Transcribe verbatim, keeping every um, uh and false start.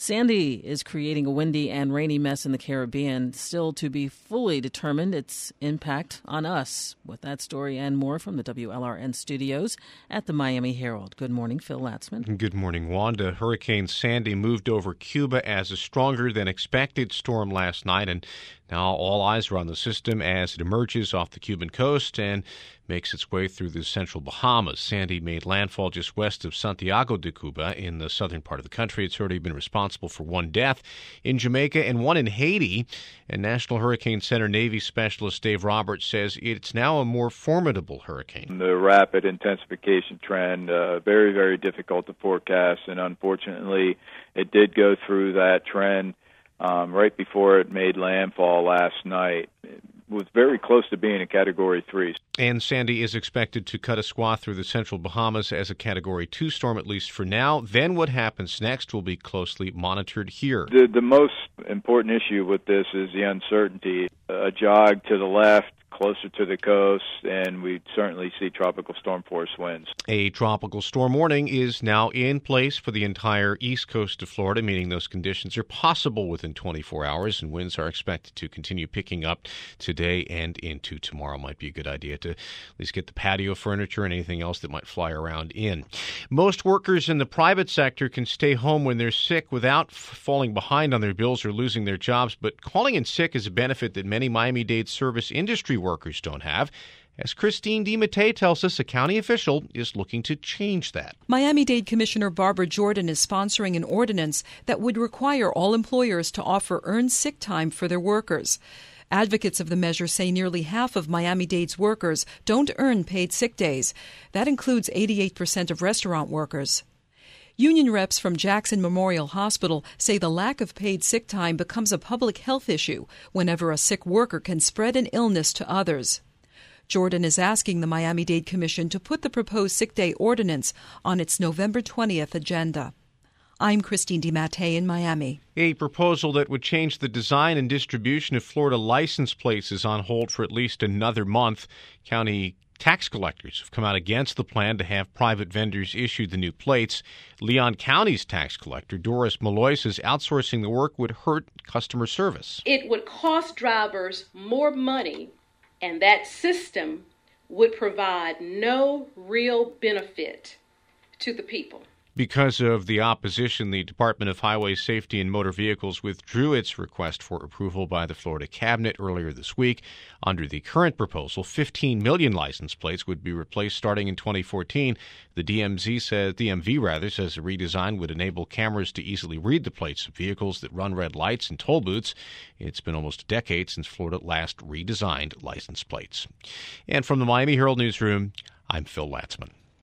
Sandy is creating a windy and rainy mess in the Caribbean, still to be fully determined its impact on us. With that story and more from the W L R N studios at the Miami Herald. Good morning, Phil Latzman. Good morning, Wanda. Hurricane Sandy moved over Cuba as a stronger than expected storm last night, and now all eyes are on the system as it emerges off the Cuban coast and makes its way through the central Bahamas. Sandy made landfall just west of Santiago de Cuba in the southern part of the country. It's already been responsible for one death in Jamaica and one in Haiti. And National Hurricane Center Navy specialist Dave Roberts says it's now a more formidable hurricane. The rapid intensification trend, uh, very, very difficult to forecast, and unfortunately it did go through that trend um, right before it made landfall last night. It was very close to being a Category three. And Sandy is expected to cut a swath through the central Bahamas as a Category two storm, at least for now. Then what happens next will be closely monitored here. The, the most important issue with this is the uncertainty. A jog to the left, closer to the coast, and we certainly see tropical storm force winds. A tropical storm warning is now in place for the entire east coast of Florida, meaning those conditions are possible within twenty-four hours, and winds are expected to continue picking up today and into tomorrow. Might be a good idea to at least get the patio furniture and anything else that might fly around in. Most workers in the private sector can stay home when they're sick without f- falling behind on their bills or losing their jobs, but calling in sick is a benefit that many Miami-Dade service industry workers don't have. As Christine DiMattei tells us, a county official is looking to change that. Miami-Dade Commissioner Barbara Jordan is sponsoring an ordinance that would require all employers to offer earned sick time for their workers. Advocates of the measure say nearly half of Miami-Dade's workers don't earn paid sick days. That includes eighty-eight percent of restaurant workers. Union reps from Jackson Memorial Hospital say the lack of paid sick time becomes a public health issue whenever a sick worker can spread an illness to others. Jordan is asking the Miami-Dade Commission to put the proposed sick day ordinance on its November twentieth agenda. I'm Christine DiMattei in Miami. A proposal that would change the design and distribution of Florida license plates is on hold for at least another month. County tax collectors have come out against the plan to have private vendors issue the new plates. Leon County's tax collector, Doris Malloy, says outsourcing the work would hurt customer service. It would cost drivers more money, and that system would provide no real benefit to the people. Because of the opposition, the Department of Highway Safety and Motor Vehicles withdrew its request for approval by the Florida Cabinet earlier this week. Under the current proposal, fifteen million license plates would be replaced starting in twenty fourteen. The D M Z says, D M V rather, says the redesign would enable cameras to easily read the plates of vehicles that run red lights and toll booths. It's been almost a decade since Florida last redesigned license plates. And from the Miami Herald newsroom, I'm Phil Latzman.